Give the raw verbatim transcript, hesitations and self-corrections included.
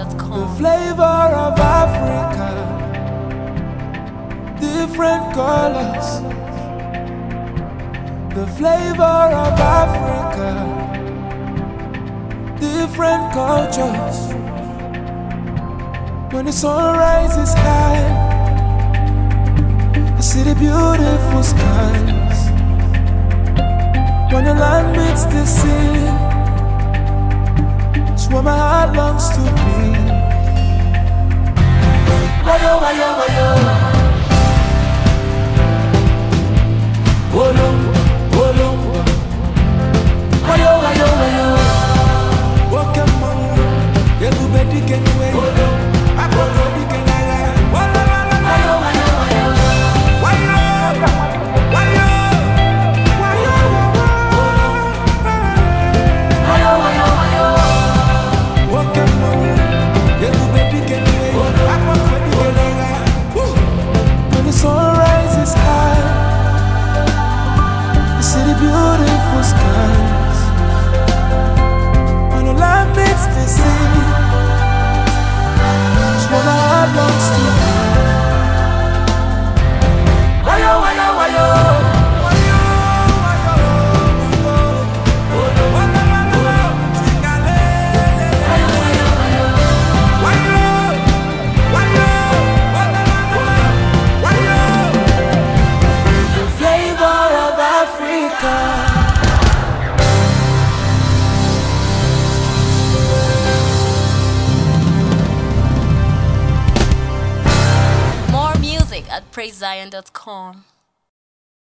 dot com. The flavor of Africa, different colors. The flavor of Africa, different cultures. When the sun rises high, I see the beautiful skies. When the land meets the sea, it's where my heart longs to be. Wayo, wayo, wayo. Wolo, wolo. Wayo, wayo, wayo. Wakama, everybody can wait. Wolo, everybody can lie. Wolo, wolo, wayo, wayo, wayo. Wayo, wayo. Wayo, wayo, wayo, wayo. Wakama, everybody can wait. Everybody can lie. When the sun rises high, you see the beautiful skies. When the land meets the sea, it's what my heart longs to be. Wayo, wayo, wayo. Wayo, wayo, wayo. Wayo, wayo, tingale. Wayo, wayo, wayo. Wayo, wayo, wayo, wayo. The flavor of Africa. More music at praise zion dot com.